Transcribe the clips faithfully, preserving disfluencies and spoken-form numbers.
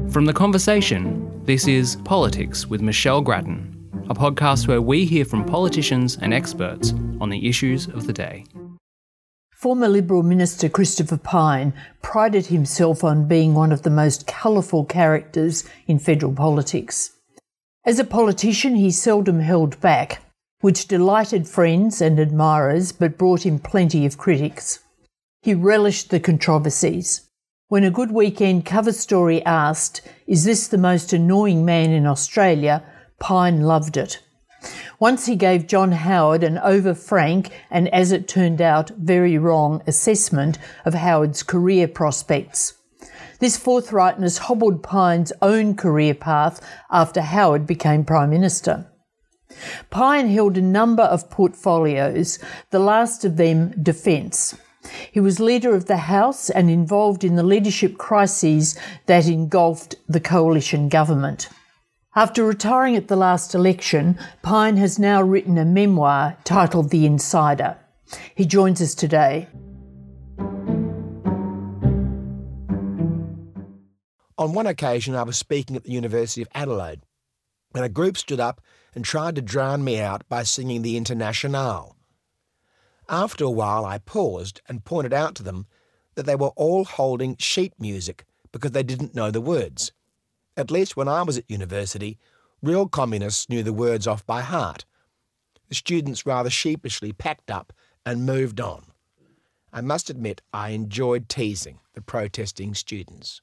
From The Conversation, this is Politics with Michelle Grattan, a podcast where we hear from politicians and experts on the issues of the day. Former Liberal Minister Christopher Pyne prided himself on being one of the most colourful characters in federal politics. As a politician, he seldom held back, which delighted friends and admirers but brought him plenty of critics. He relished the controversies. When a Good Weekend cover story asked, "Is this the most annoying man in Australia?" Pyne loved it. Once he gave John Howard an over-frank and, as it turned out, very wrong assessment of Howard's career prospects. This forthrightness hobbled Pyne's own career path after Howard became Prime Minister. Pyne held a number of portfolios, the last of them defence. He was leader of the House and involved in the leadership crises that engulfed the coalition government. After retiring at the last election, Pyne has now written a memoir titled The Insider. He joins us today. On one occasion, I was speaking at the University of Adelaide, and a group stood up and tried to drown me out by singing the Internationale. After a while, I paused and pointed out to them that they were all holding sheet music because they didn't know the words. At least when I was at university, real communists knew the words off by heart. The students rather sheepishly packed up and moved on. I must admit I enjoyed teasing the protesting students.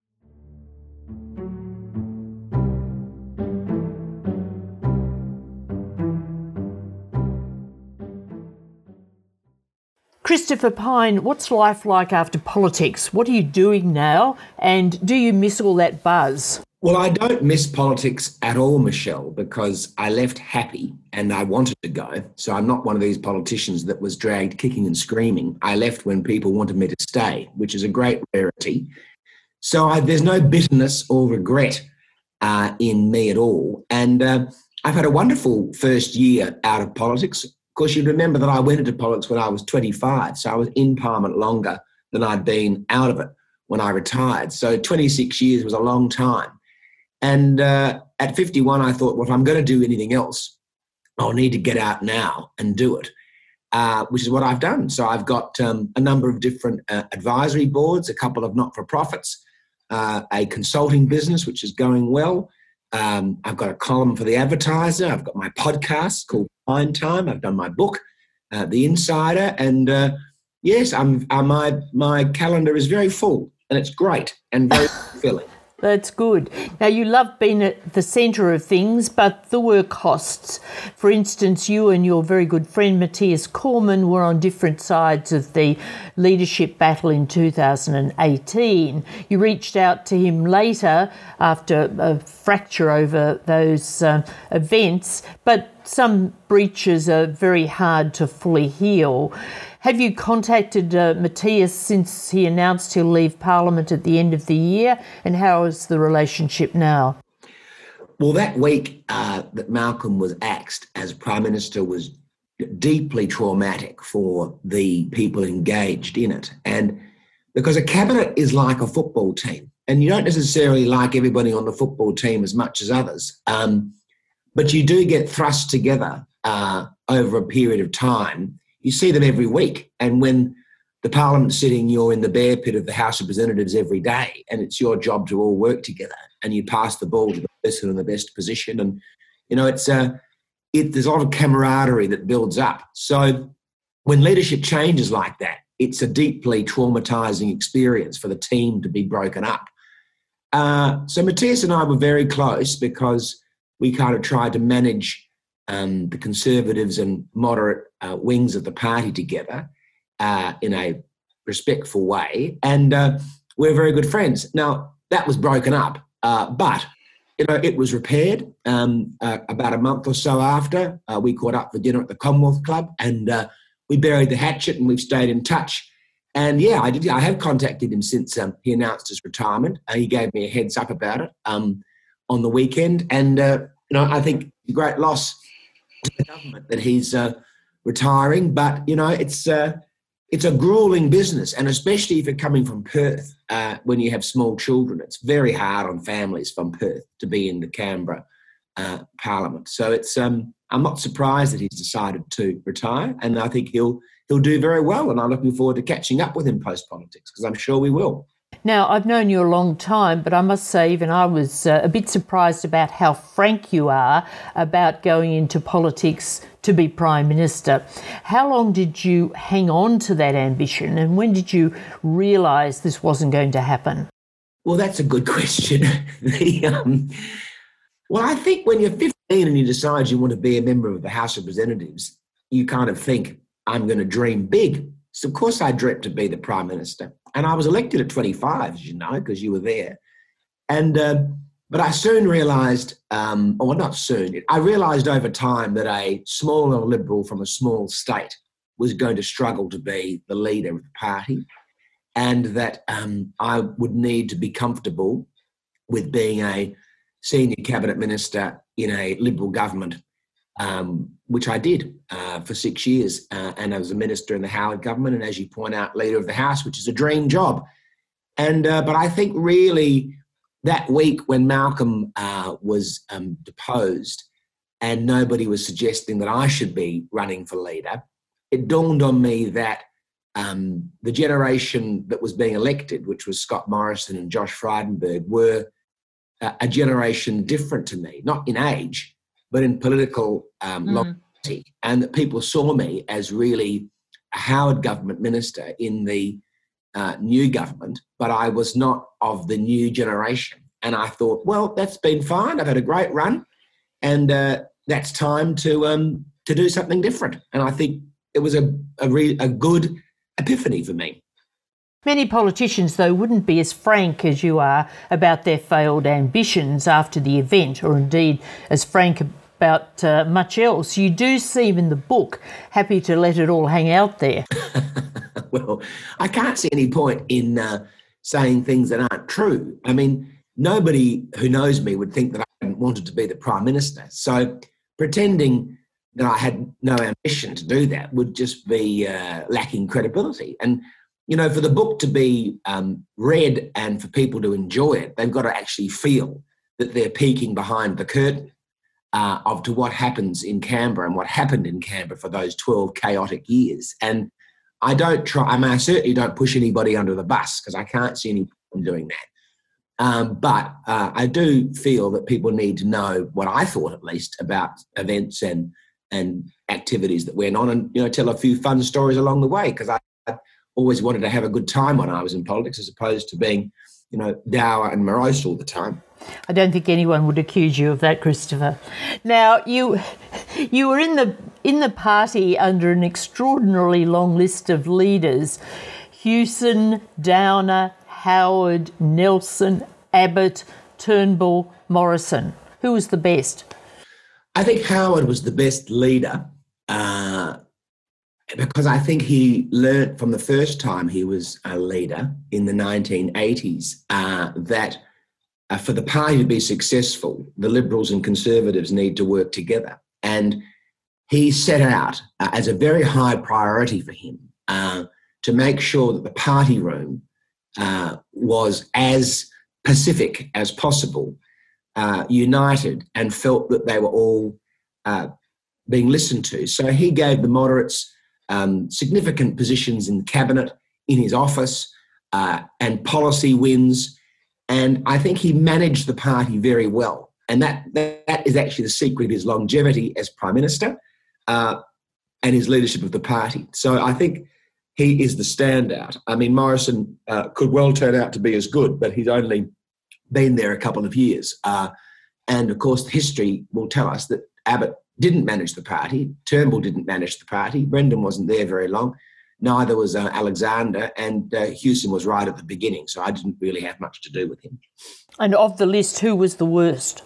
Christopher Pyne, what's life like after politics? What are you doing now? And do you miss all that buzz? Well, I don't miss politics at all, Michelle, because I left happy and I wanted to go. So I'm not one of these politicians that was dragged kicking and screaming. I left when people wanted me to stay, which is a great rarity. So I, there's no bitterness or regret uh, in me at all. And uh, I've had a wonderful first year out of politics. Of course, you'd remember that I went into politics when I was twenty-five, so I was in Parliament longer than I'd been out of it when I retired. So twenty-six years was a long time. And uh, at fifty-one, I thought, well, if I'm going to do anything else, I'll need to get out now and do it, uh, which is what I've done. So I've got um, a number of different uh, advisory boards, a couple of not-for-profits, uh, a consulting business, which is going well. Um, I've got a column for The Advertiser. I've got my podcast called Pyne Time. I've done my book, uh, The Insider. And uh, yes, I'm, uh, my, my calendar is very full and it's great and very fulfilling. That's good. Now, you love being at the centre of things, but there were costs. For instance, you and your very good friend Matthias Cormann were on different sides of the leadership battle in two thousand eighteen. You reached out to him later after a fracture over those uh, events, but some breaches are very hard to fully heal. Have you contacted uh, Matthias since he announced he'll leave Parliament at the end of the year? And how is the relationship now? Well, that week uh, that Malcolm was axed as Prime Minister was deeply traumatic for the people engaged in it. And because a cabinet is like a football team, and you don't necessarily like everybody on the football team as much as others, um, but you do get thrust together uh, over a period of time. You see them every week. And when the Parliament's sitting, you're in the bear pit of the House of Representatives every day, and it's your job to all work together, and you pass the ball to the person in the best position. And, you know, it's uh, it, there's a lot of camaraderie that builds up. So when leadership changes like that, it's a deeply traumatising experience for the team to be broken up. Uh, so Matthias and I were very close because we kind of tried to manage Um, the Conservatives and moderate uh, wings of the party together uh, in a respectful way. And uh, we're very good friends. Now, that was broken up, uh, but, you know, it was repaired um, uh, about a month or so after. Uh, we caught up for dinner at the Commonwealth Club and uh, we buried the hatchet and we've stayed in touch. And, yeah, I did. I have contacted him since um, he announced his retirement. Uh, he gave me a heads up about it um, on the weekend. And, uh, you know, I think it's a great loss to the government that he's uh, retiring, but you know it's uh, it's a grueling business, and especially if you're coming from Perth, uh, when you have small children, it's very hard on families from Perth to be in the Canberra uh, Parliament. So it's um, I'm not surprised that he's decided to retire, and I think he'll he'll do very well. And I'm looking forward to catching up with him post politics, because I'm sure we will. Now, I've known you a long time, but I must say even I was uh, a bit surprised about how frank you are about going into politics to be Prime Minister. How long did you hang on to that ambition, and when did you realise this wasn't going to happen? Well, that's a good question. the, um, well, I think when you're fifteen and you decide you want to be a member of the House of Representatives, you kind of think, I'm going to dream big. So, of course, I dreamt to be the Prime Minister. And I was elected at twenty-five, as you know, because you were there. And uh, but I soon realised, um, or not soon, I realised over time that a smaller Liberal from a small state was going to struggle to be the leader of the party, and that um, I would need to be comfortable with being a senior cabinet minister in a Liberal government, um, which I did uh, for six years. Uh, and I was a minister in the Howard government, and as you point out, leader of the House, which is a dream job. And uh, but I think really that week when Malcolm uh, was um, deposed and nobody was suggesting that I should be running for leader, it dawned on me that um, the generation that was being elected, which was Scott Morrison and Josh Frydenberg, were uh, a generation different to me, not in age, but in political um, mm. longevity, and that people saw me as really a Howard government minister in the uh, new government, but I was not of the new generation. And I thought, well, that's been fine. I've had a great run, and uh, that's time to um, to do something different. And I think it was a a, re- a good epiphany for me. Many politicians, though, wouldn't be as frank as you are about their failed ambitions after the event, or indeed as frank about uh, much else. You do seem in the book happy to let it all hang out there. Well, I can't see any point in uh, saying things that aren't true. I mean, nobody who knows me would think that I hadn't wanted to be the Prime Minister. So pretending that I had no ambition to do that would just be uh, lacking credibility. And, you know, for the book to be um, read and for people to enjoy it, they've got to actually feel that they're peeking behind the curtain uh, of to what happens in Canberra and what happened in Canberra for those twelve chaotic years. And I don't try, I mean, I certainly don't push anybody under the bus, because I can't see any point in doing that. Um, but uh, I do feel that people need to know what I thought, at least, about events and and activities that went on, and, you know, tell a few fun stories along the way, because I, I always wanted to have a good time when I was in politics, as opposed to being, you know, dour and morose all the time. I don't think anyone would accuse you of that, Christopher. Now, you you were in the in the party under an extraordinarily long list of leaders: Hewson, Downer, Howard, Nelson, Abbott, Turnbull, Morrison. Who was the best? I think Howard was the best leader uh, because I think he learnt from the first time he was a leader in the nineteen eighties uh, that uh, for the party to be successful, the Liberals and Conservatives need to work together. And he set out uh, as a very high priority for him uh, to make sure that the party room uh, was as pacific as possible, uh, united, and felt that they were all uh, being listened to. So he gave the moderates um, significant positions in the cabinet, in his office, uh, and policy wins. And I think he managed the party very well. And that, that is actually the secret of his longevity as Prime Minister uh, and his leadership of the party. So I think he is the standout. I mean, Morrison uh, could well turn out to be as good, but he's only been there a couple of years. Uh, and, of course, history will tell us that Abbott didn't manage the party, Turnbull didn't manage the party, Brendan wasn't there very long, neither was uh, Alexander, and uh, Hewson was right at the beginning, so I didn't really have much to do with him. And of the list, who was the worst?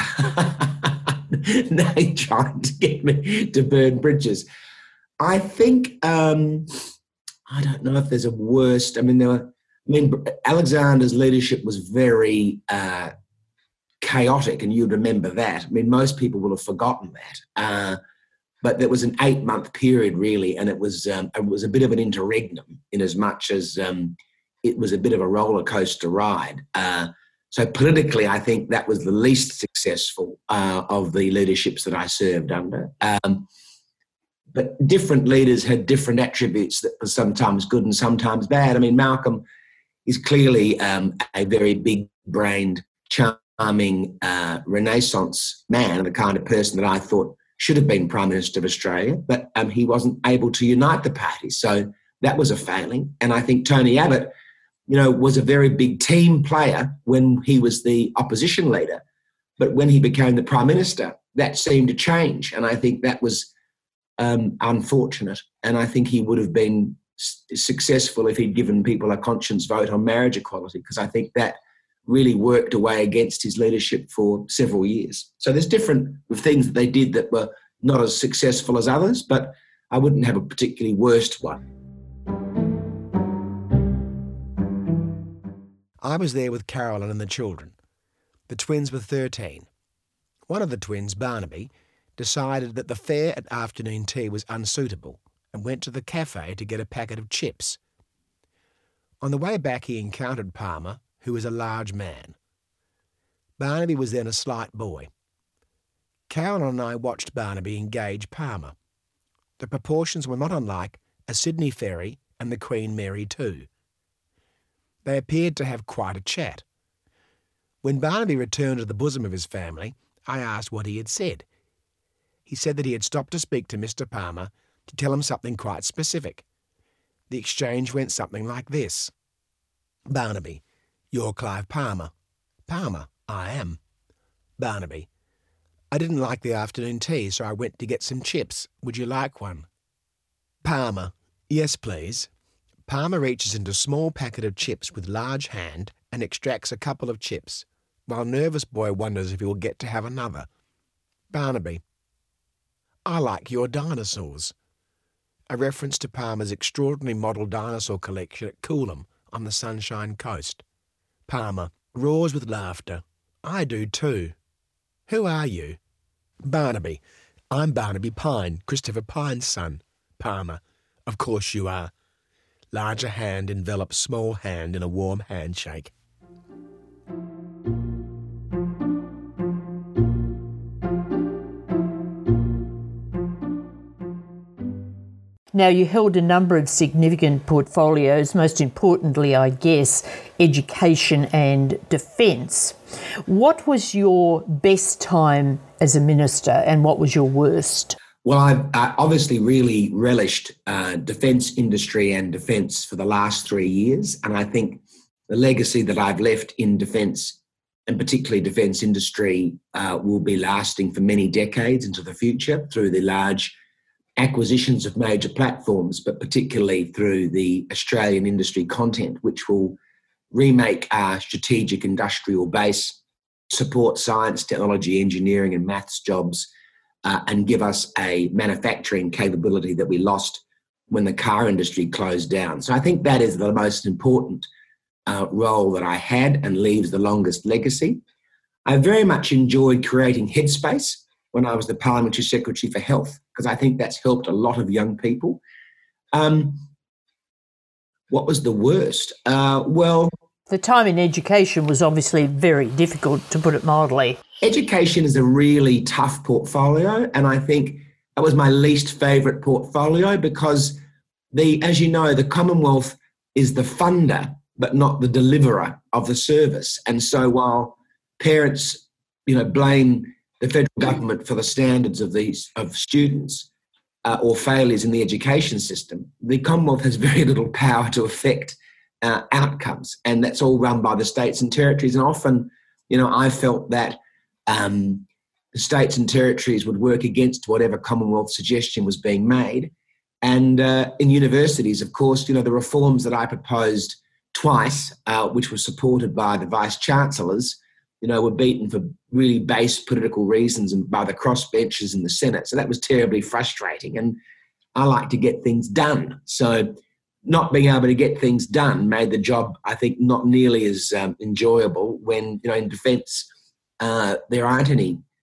Now you're trying to get me to burn bridges. I think, um, I don't know if there's a worst. I mean, there were, I mean, Alexander's leadership was very uh, chaotic, and you'd remember that. I mean, most people will have forgotten that. Uh, but there was an eight-month period really, and it was um, it was a bit of an interregnum in as much as um, it was a bit of a roller coaster ride. Uh, so politically, I think that was the least successful uh, of the leaderships that I served under. Um, but different leaders had different attributes that were sometimes good and sometimes bad. I mean, Malcolm is clearly um, a very big-brained, charming, uh, Renaissance man, and the kind of person that I thought should have been Prime Minister of Australia, but um, he wasn't able to unite the party. So that was a failing. And I think Tony Abbott, you know, was a very big team player when he was the opposition leader. But when he became the Prime Minister, that seemed to change. And I think that was um, unfortunate. And I think he would have been s- successful if he'd given people a conscience vote on marriage equality, because I think that really worked away against his leadership for several years. So there's different things that they did that were not as successful as others, but I wouldn't have a particularly worst one. I was there with Carolyn and the children. The twins were thirteen. One of the twins, Barnaby, decided that the fare at afternoon tea was unsuitable and went to the cafe to get a packet of chips. On the way back, he encountered Palmer, who was a large man. Barnaby was then a slight boy. Carolyn and I watched Barnaby engage Palmer. The proportions were not unlike a Sydney ferry and the Queen Mary two. They appeared to have quite a chat. When Barnaby returned to the bosom of his family, I asked what he had said. He said that he had stopped to speak to Mister Palmer to tell him something quite specific. The exchange went something like this. Barnaby: "You're Clive Palmer." Palmer: "I am." Barnaby: "I didn't like the afternoon tea, so I went to get some chips. Would you like one?" Palmer: "Yes, please." Palmer reaches into a small packet of chips with large hand and extracts a couple of chips, while nervous boy wonders if he will get to have another. Barnaby: "I like your dinosaurs." A reference to Palmer's extraordinary model dinosaur collection at Coolum on the Sunshine Coast. Palmer roars with laughter. "I do too." "Who are you?" Barnaby: "I'm Barnaby Pine, Christopher Pine's son." Palmer: "Of course you are." Larger hand envelops small hand in a warm handshake. Now, you held a number of significant portfolios, most importantly, I guess, education and defence. What was your best time as a minister and what was your worst? Well, I've I obviously really relished uh, defence industry and defence for the last three years. And I think the legacy that I've left in defence, and particularly defence industry, uh, will be lasting for many decades into the future through the large acquisitions of major platforms, but particularly through the Australian industry content, which will remake our strategic industrial base, support science, technology, engineering and maths jobs, uh, and give us a manufacturing capability that we lost when the car industry closed down. So I think that is the most important uh, role that I had and leaves the longest legacy. I very much enjoyed creating Headspace when I was the Parliamentary Secretary for Health, because I think that's helped a lot of young people. Um, what was the worst? Uh, well... The time in education was obviously very difficult, to put it mildly. Education is a really tough portfolio, and I think that was my least favourite portfolio because, the, as you know, the Commonwealth is the funder but not the deliverer of the service. And so while parents, you know, blame the federal government for the standards of these of students uh, or failures in the education system, the Commonwealth has very little power to affect uh, outcomes, and that's all run by the states and territories. And often, you know, I felt that um, the states and territories would work against whatever Commonwealth suggestion was being made. And uh, in universities, of course, you know, the reforms that I proposed twice, uh, which were supported by the vice-chancellors, you know, were beaten for really base political reasons and by the crossbenchers in the Senate. So that was terribly frustrating. And I like to get things done. So not being able to get things done made the job, I think, not nearly as um, enjoyable when, you know, in defence, uh, there aren't any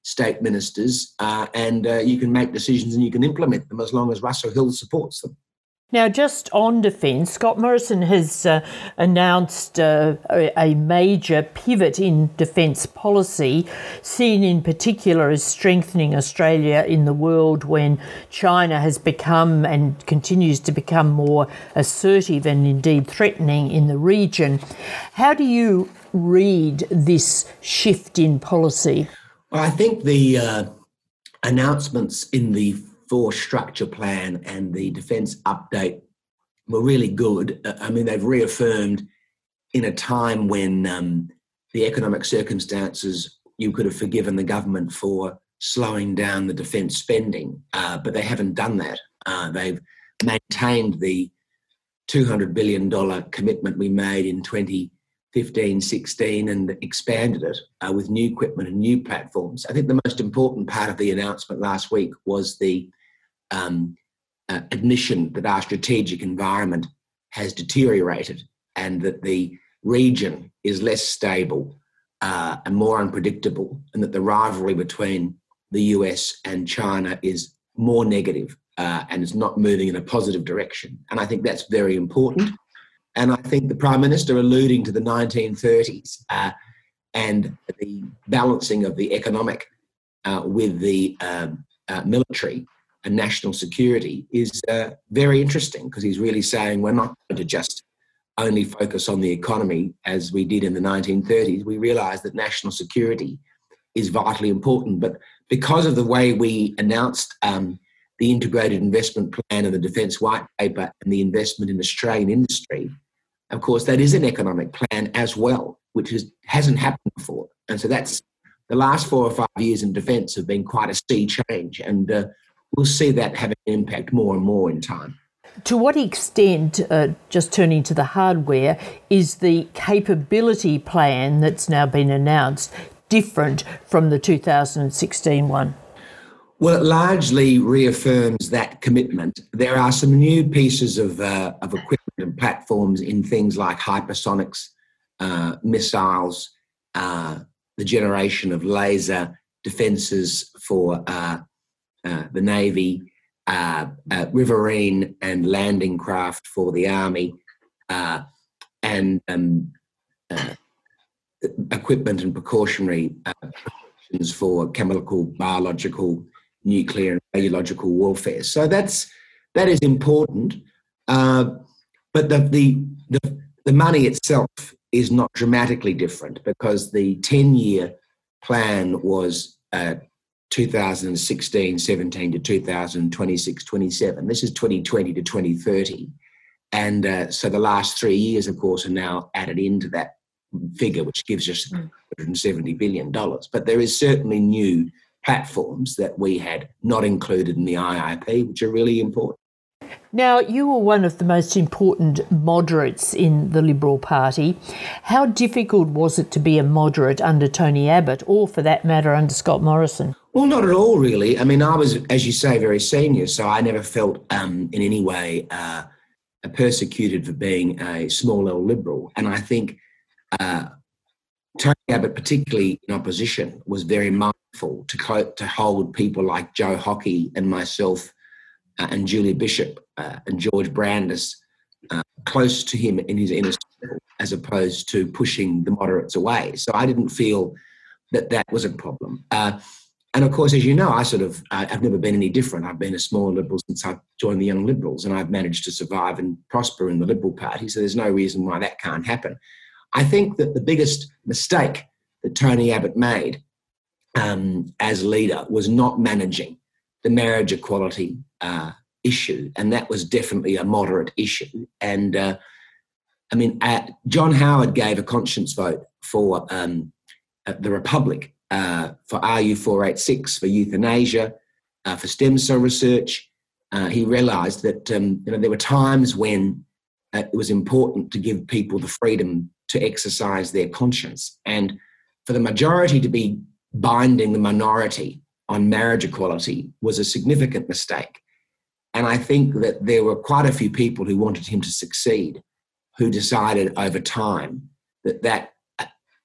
state ministers, uh, and uh, you can make decisions and you can implement them as long as Russell Hill supports them. Now, just on defence, Scott Morrison has uh, announced uh, a major pivot in defence policy, seen in particular as strengthening Australia in the world when China has become and continues to become more assertive and indeed threatening in the region. How do you read this shift in policy? Well, I think the uh, announcements in the Force Structure Plan and the Defence Update were really good. I mean, they've reaffirmed in a time when um, the economic circumstances, you could have forgiven the government for slowing down the defence spending, uh, but they haven't done that. Uh, they've maintained the two hundred billion dollars commitment we made in twenty fifteen sixteen and expanded it uh, with new equipment and new platforms. I think the most important part of the announcement last week was the um, uh, admission that our strategic environment has deteriorated and that the region is less stable uh, and more unpredictable, and that the rivalry between the U S and China is more negative uh, and it's not moving in a positive direction. And I think that's very important. And I think the Prime Minister alluding to the nineteen thirties uh, and the balancing of the economic uh, with the um, uh, military and national security is uh, very interesting, because he's really saying we're not going to just only focus on the economy as we did in the nineteen thirties. We realise that national security is vitally important. But because of the way we announced um, the Integrated Investment Plan and the Defence White Paper and the investment in Australian industry, of course, that is an economic plan as well, which is, hasn't happened before. And so that's the last four or five years in defence have been quite a sea change, and uh, we'll see that having an impact more and more in time. To what extent, uh, just turning to the hardware, is the capability plan that's now been announced different from the two thousand sixteen one? Well, it largely reaffirms that commitment. There are some new pieces of, uh, of equipment and platforms in things like hypersonics, uh, missiles, uh, the generation of laser defences for uh, uh, the Navy, uh, uh, riverine and landing craft for the Army, uh, and um, uh, equipment and precautionary uh, precautions for chemical, biological, nuclear and radiological warfare. So that's that is important, uh, but the, the the the money itself is not dramatically different, because the ten-year plan was uh, two thousand sixteen seventeen to two thousand twenty-six twenty-seven. This is twenty twenty to twenty thirty, and uh, so the last three years, of course, are now added into that figure, which gives us one hundred seventy billion dollars. But there is certainly new platforms that we had not included in the I I P, which are really important. Now, you were one of the most important moderates in the Liberal Party. How difficult was it to be a moderate under Tony Abbott, or for that matter under Scott Morrison? Well, not at all, really. I mean, I was, as you say, very senior, so I never felt um, in any way uh, persecuted for being a small L Liberal. And I think uh, Tony Abbott, particularly in opposition, was very mindful to, co- to hold people like Joe Hockey and myself uh, and Julia Bishop uh, and George Brandis uh, close to him in his inner circle, as opposed to pushing the moderates away. So I didn't feel that that was a problem. Uh, and of course, as you know, I sort of, uh, I've never been any different. I've been a small Liberal since I joined the Young Liberals, and I've managed to survive and prosper in the Liberal Party. So there's no reason why that can't happen. I think that the biggest mistake that Tony Abbott made um, as leader was not managing the marriage equality uh, issue, and that was definitely a moderate issue. And uh, I mean, uh, John Howard gave a conscience vote for um, uh, the Republic, uh, for R U four eighty-six, for euthanasia, uh, for stem cell research. Uh, he realised that um, you know there were times when uh, it was important to give people the freedom to exercise their conscience, and for the majority to be binding the minority on marriage equality was a significant mistake. And I think that there were quite a few people who wanted him to succeed, who decided over time that that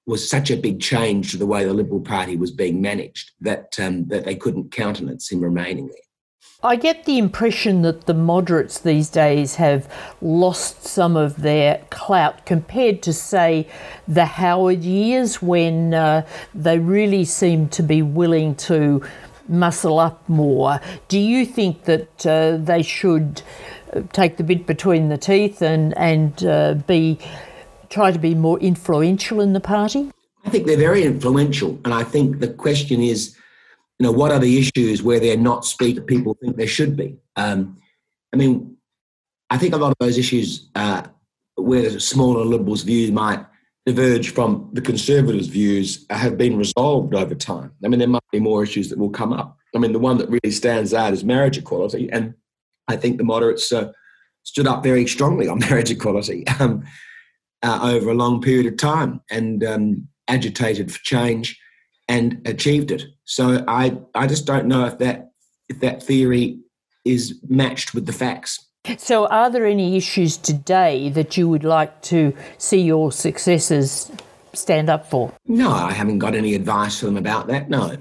was such a big change to the way the Liberal Party was being managed that um, that they couldn't countenance him remaining there. I get the impression that the moderates these days have lost some of their clout compared to, say, the Howard years, when uh, they really seemed to be willing to muscle up more. Do you think that uh, they should take the bit between the teeth and, and uh, be try to be more influential in the party? I think they're very influential, and I think the question is, you know, what are the issues where they're not speaking people think they should be? Um, I mean, I think a lot of those issues uh, where the smaller Liberals' views might diverge from the Conservatives' views have been resolved over time. I mean, there might be more issues that will come up. I mean, the one that really stands out is marriage equality, and I think the moderates uh, stood up very strongly on marriage equality um, uh, over a long period of time and um, agitated for change and achieved it. So I, I just don't know if that if that theory is matched with the facts. So are there any issues today that you would like to see your successors stand up for? No, I haven't got any advice for them about that, no.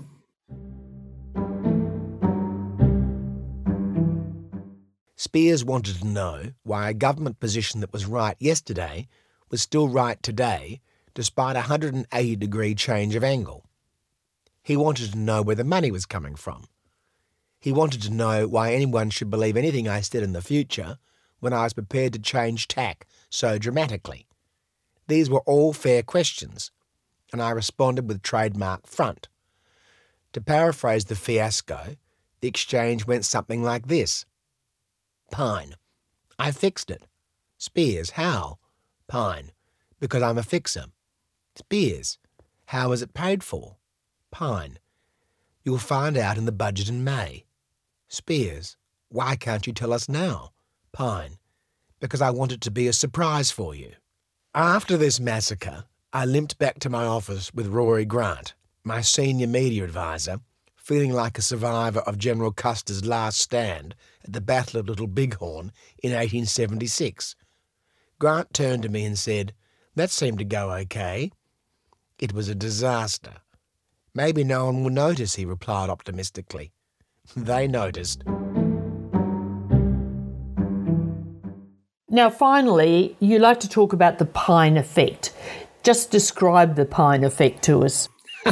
Spears wanted to know why a government position that was right yesterday was still right today, despite a one hundred eighty degree change of angle. He wanted to know where the money was coming from. He wanted to know why anyone should believe anything I said in the future when I was prepared to change tack so dramatically. These were all fair questions, and I responded with trademark front. To paraphrase the fiasco, the exchange went something like this. Pine: I fixed it. Spears: how? Pine: because I'm a fixer. Spears: how was it paid for? Pine: you'll find out in the budget in May. Spears: why can't you tell us now? Pine: because I want it to be a surprise for you. After this massacre, I limped back to my office with Rory Grant, my senior media advisor, feeling like a survivor of General Custer's last stand at the Battle of Little Bighorn in eighteen seventy-six. Grant turned to me and said, "That seemed to go okay." It was a disaster. "Maybe no one will notice," he replied optimistically. They noticed. Now, finally, you like to talk about the Pine effect. Just describe the Pine effect to us.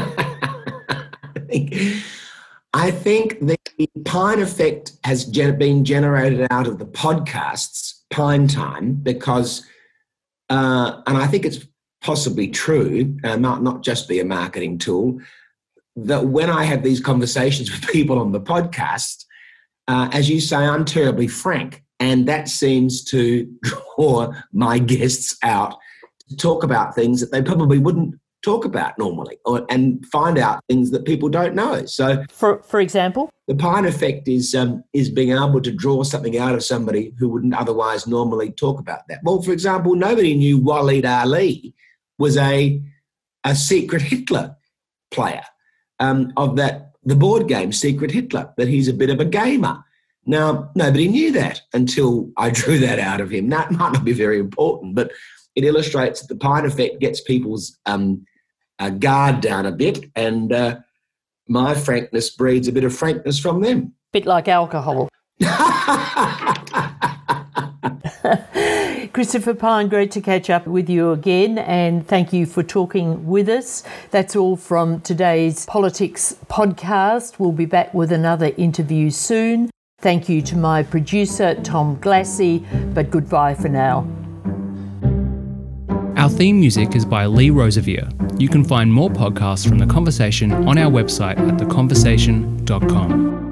I think the Pine effect has been generated out of the podcasts, Pine Time, because, uh, and I think it's possibly true, uh, not, not just be a marketing tool, that when I have these conversations with people on the podcast, uh, as you say, I'm terribly frank. And that seems to draw my guests out to talk about things that they probably wouldn't talk about normally, or, and find out things that people don't know. So, for for example, the Pine effect is um, is being able to draw something out of somebody who wouldn't otherwise normally talk about that. Well, for example, nobody knew Waleed Ali was a a secret Hitler player um, of that the board game Secret Hitler, that he's a bit of a gamer. Now, nobody knew that until I drew that out of him. That might not be very important, but it illustrates that the Pine effect gets people's um, uh, guard down a bit, and uh, my frankness breeds a bit of frankness from them. Bit like alcohol. Christopher Pyne, great to catch up with you again, and thank you for talking with us. That's all from today's Politics podcast. We'll be back with another interview soon. Thank you to my producer, Tom Glassy, but goodbye for now. Our theme music is by Lee Rosevere. You can find more podcasts from The Conversation on our website at the conversation dot com.